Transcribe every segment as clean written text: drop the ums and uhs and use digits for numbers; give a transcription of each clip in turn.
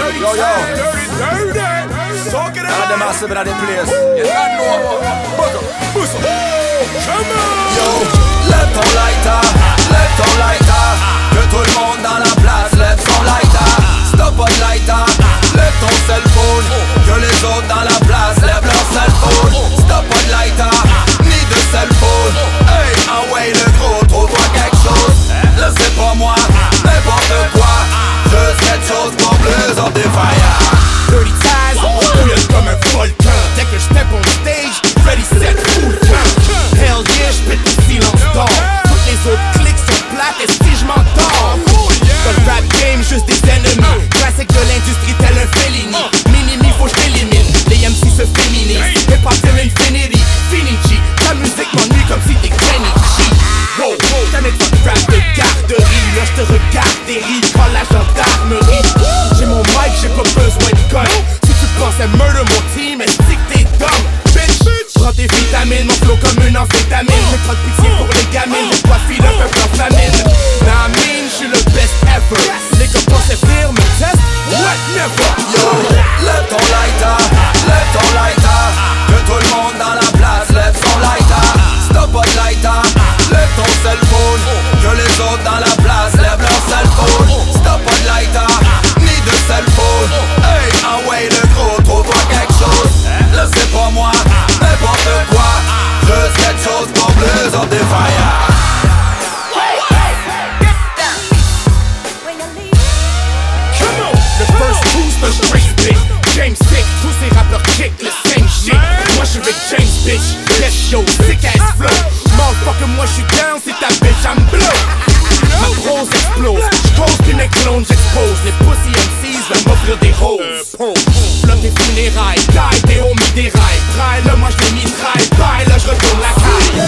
Yo, yo. And them massive in the place. Yo, lève ton lighter, lève ton lighter. Que tout le monde dans la place lève son lighter. Stop pas de lighter, lève ton cell phone. Que les autres dans la place lèvent leur cell phone. Stop pas de lighter, ni de cell phone. Hey, envoie le gros, trouve-toi quelque chose. Là c'est pas moi, n'importe quoi. Juste quelque chose pour plus of the fire. Dirty ties, bouillonne comme un volcan. Dès que je step on stage, ready, set, full count. Hell yeah, j'pète le silence d'or. Toutes les autres clics sont plates, est-ce que je m'endors? Dans le rap game, juste des ennemis. Classique de l'industrie tel un Fellini. Minimi, faut j't'élimine. Les MC se féminisent. Hip hop till infinity, Finichi. Ta musique m'ennuie comme si t'es Kenny G. Wow, jamais de votre rap de garderie. Là j'te regarde et ris quand la gendarmerie. J'ai mon mic, j'ai pas besoin de gun. Si tu penses à murder mon team, est-ce que t'es dumb? Bitch, prends tes vitamines, mon flow comme une amphétamine. J'ai pas de pitié pour les gamines, j'ai pas fil un peu en famine. Nah, I mean, j'suis le best ever. Les gars pensaient venir me test, what never. Yo, lève ton lighter, lève ton lighter. Que tout le monde dans la place lève son lighter. Stop pas de lighter, lève ton cell phone. Que les autres dans la place lèvent leur cell phone. Stop pas de lighter, ni de cell phone. Hey, envoie le gros, trouve-toi quelque chose. Là c'est pas moi, n'importe quoi. Juste quelque chose pour plus of the fire. Le first boost, the straight bitch. James sick, tous ces rappeurs kick le same shit. Moi j'suis avec James bitch. Yes yo, sick ass flow. Motherfucker, moi j'suis down, c'est ta bitch, I'm blow. Ma prose explose, j'cause puis mes clones j'expose. Les pussy MCs veulent m'offrir des roses. Flotte des funérailles, die, des homies des rails. Braille, là moi j'les mitraille, bye, là j'retourne la caille.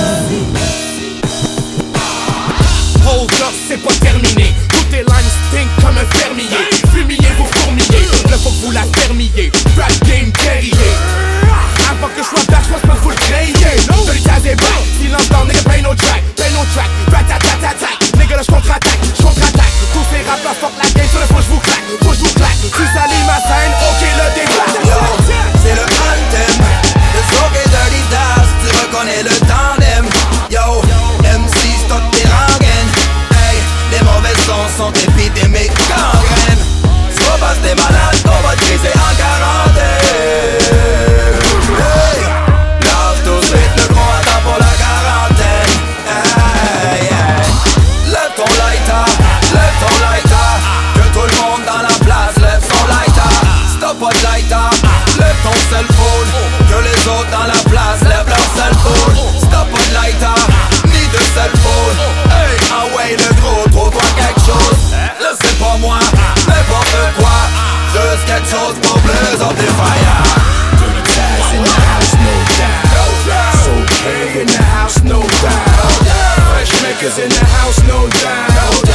Hold up, c'est pas terminé. Toutes tes lines stink comme un fermier. Fumier, vous fourmillez, là faut que vous la fermiez. Rap game guerrier. Avant que je sois back, j'pense pas que vous le créiez. Dirty ties et back, silence down, nigga, pay no track. Pay no track, rat-tat-tat-tat-tac. Nigga là j'contre-attaque, j'contre-attaque. Tous ces rappeurs fuck la game, sur le faut j'vous claque, faut j'vous claque. Tu salis ma scène, ok le débat. Yo, c'est le anthem de Smoke et Dirty Daz. Tu reconnais le tandem. Yo, MC stock tes rengaines. Hey, les mauvais sons sont épidémiques gangrènes. C'est pas parce que t'es malade qu'on va te briser en quarantaine. Hey, lave tout de suite le gros attend pour la quarantaine. Hey, hey. Lève ton lighter, lève ton lighter. Que tout le monde dans la place lève son lighter. Stop pas de lighter, lève ton cell phone. Que les autres dans la place lèvent leur cell phone. Stop pas de lighter, ni de cell phone. Hey, envoie le gros, trouve-toi quelque chose. Là c'est pas moi, n'importe quoi. Juste quelque chose pour plus of the fire. Dirty ties in the house, no doubt. So K in the house, no doubt. Fresh makers in the house, no doubt.